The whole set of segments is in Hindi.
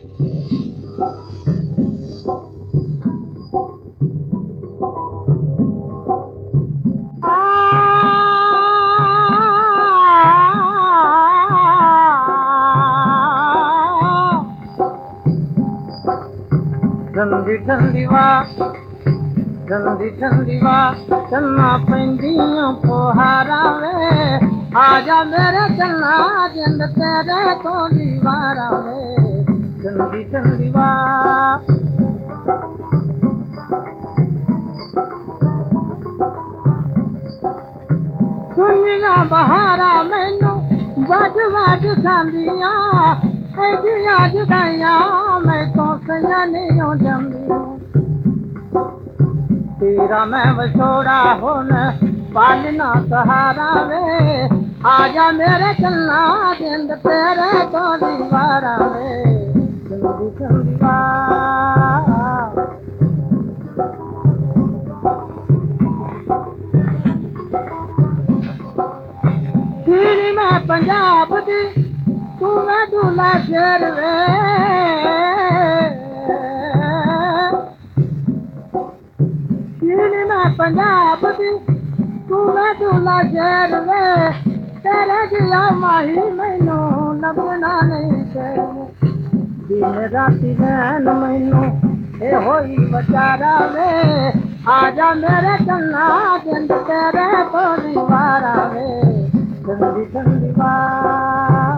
ठंडी ठंडी वाह चन्ना पैंदियां पोहारा वे आजा मेरे चन्ना जिंद तेरे तो दीवारा वे ठंडी ठंडी वाह सुनिया बहारा मैनू बज बज खांदियां ऐदियां जुदाइयां मैं तो सैया नहीं हो जंदियां तेरा मैं विछोड़ा हुन पालना सहारा वे आजा मेरे चलना जिंद तेरे तो दीवारा वे ठंडी ठंडी वाह तेरी मैं पंजाब दी तू मैं दूल्हा शेर वे पंजाब दी तू मैं दूल्हा शेर वे तेरे जिला माही मैनू लभना नहीं दिन राती नैन मैनू ए होई बचारा वे आजा मेरे चन्ना जिंद तेरे तो दीवारा वे ठंडी ठंडी वाह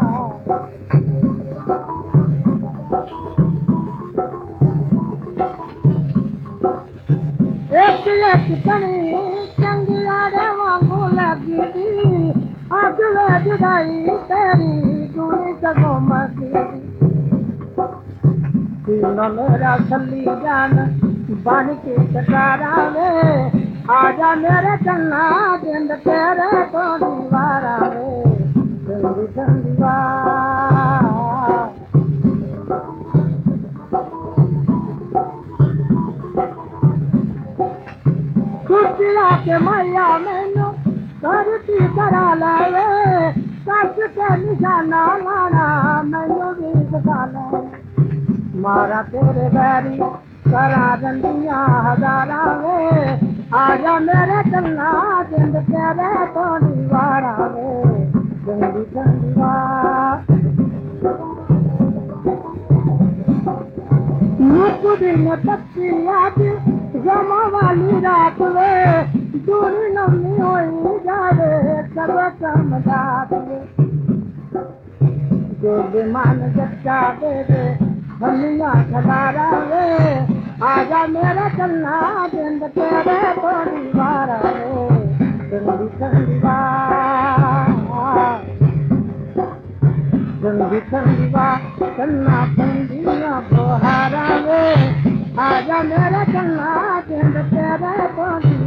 एक एक कनी चंगिया दे वांगू लगी अगले जुदाई तेरी दूरी सगो मसी तीन मेरा खली जान बन के कटारा वे आजा मेरे चन्ना जिंद तेरे तो दीवारा वे ठंडी ठंडी वाह खुशिया के मैया मैनू करती करा लावे कस के निशाना लाना मैनू भी दिखा ले मारा तेरे बैरी करा रंदियां हजारा वे आजा मेरे चलना जिंद तेरे तो दीवारा वे ठंडी ठंडी वाह दिन पत्ती याद जमा वाली रात वे दूरी नमी होई जावे सब समझात वे जो बेमान जच्चा दे दे हमिया खदारा वे आजा मेरा चलना जिंद तेरे तो दीवारा वे ठंडी ठंडी वाह चलना पंडिया बोहारा वे आजा मेरा चलना जिंद तेरे तो